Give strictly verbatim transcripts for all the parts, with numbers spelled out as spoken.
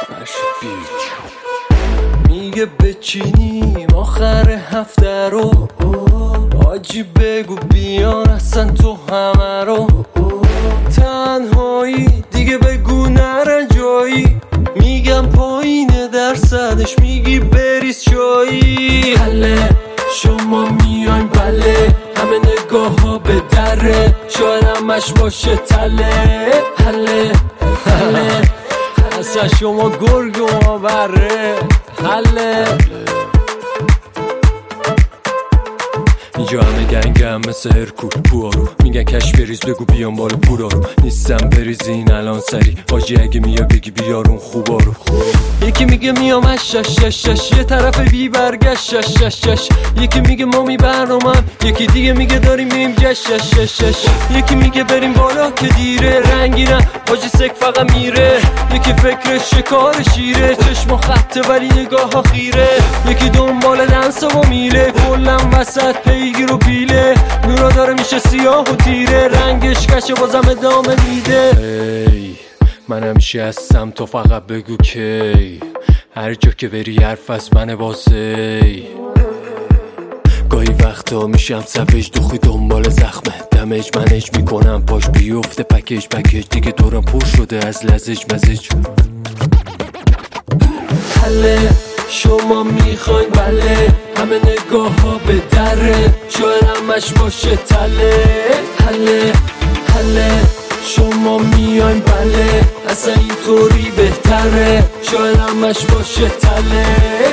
میگه بچینیم آخر هفته رو، آجی بگو بیان اصلا تو همه رو. تنهایی دیگه بگو نرن جایی، میگم پایینه درصدش، میگی بریز چایی. حله شما میاین بله، همه نگاه ها به دره، شاید همش باشه تله. حله حله اصلا شما گرگ و ما بره. حله اینجا همه گنگم مثل هرکول پوارو، میگن کش بریز بگو بیان بالا پورا رو. نیستم بریزین الان سری آجی، اگه میا بگی بیارون خوبا رو. یکی میگه میام اش شش شش شش، یه طرف بی برگشت شش شش شش. یکی میگه ما می برنامم، یکی دیگه میگه داریم میم جش شش شش شش. یکی میگه بریم بالا که دیره، رنگینم آجی سک فقط میره. یکی فکر شکار شیره، چشم خطه ولی نگاه ها خیره. یکی دنبال دنسا و میره، کلم وسط پیگیر و پیله. نورا داره میشه سیاه و تیره، رنگش کشه بازم ادامه میده. hey, من همیشه هستم تو فقط بگو کی، هر جا که بری حرف از منه بازی. گاهی وقتا میشم سفش دوخی دنبال زخمه، دمج منج میکنم پاش بیفته پکیج پکیج. دیگه دورم پر شده از لزج مزج. حله شما میخواین بله، همه نگاه ها به دره، شاید همش باشه تله. حله حله شما میاین بله، اصلا اینطوری بهتره، شاید همش باشه تله.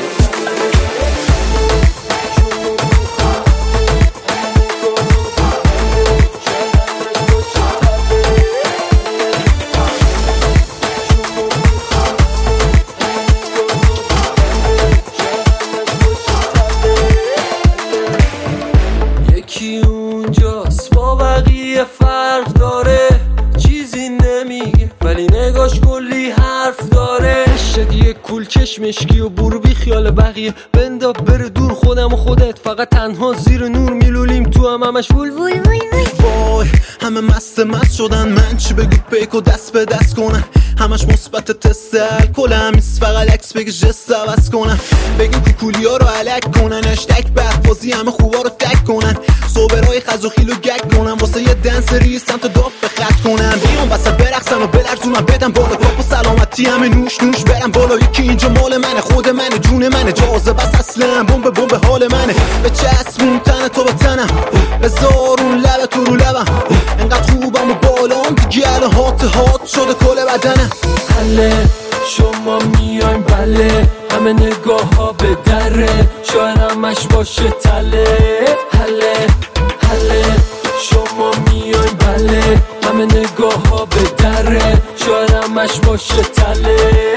یکی اونجاست با بقیه فرق داره، چیزی نمیگه ولی نگاش کلی حرف داره. شدیه کول چشمشکی و برو بی خیال بقیه، بنداب بره دور خودم و خودت، فقط تنها زیر نور میلولیم تو هم همش وول وول وول وای همه مست مست شدن، من چی بگو پیک و دست به دست کنن. همش مثبت تست الکلم نیست، فقط عکس بگی جست عوض کنن. بگیم کوکولی ها رو علک کنن، اشتک بحفاظی همه خوبا رو تک کنن. صوبرهای خز و خیل و گک کنن، واسه یه دنس ریز سمت داف به خط کنن. بیان وسط برقصن و بلرزونن بدن بالا، پاپ و سلامتی همه نوش نوش برن بالا. یکی اینجا مال منه، خود منه، جون منه، جازه بس اصلا بمب بمب حال منه. به چسبون تن تو به تنم، بذار اون لب تو رو لبم، انقدر خوبم و بالام دیگه الان هات هات شده کل بدنم. حله شما میاین بله، همه نگاه ها به دره، شاید همش باشه تله. حله حله شما میاین بله، همه نگاه ها به دره، شاید همش باشه تله.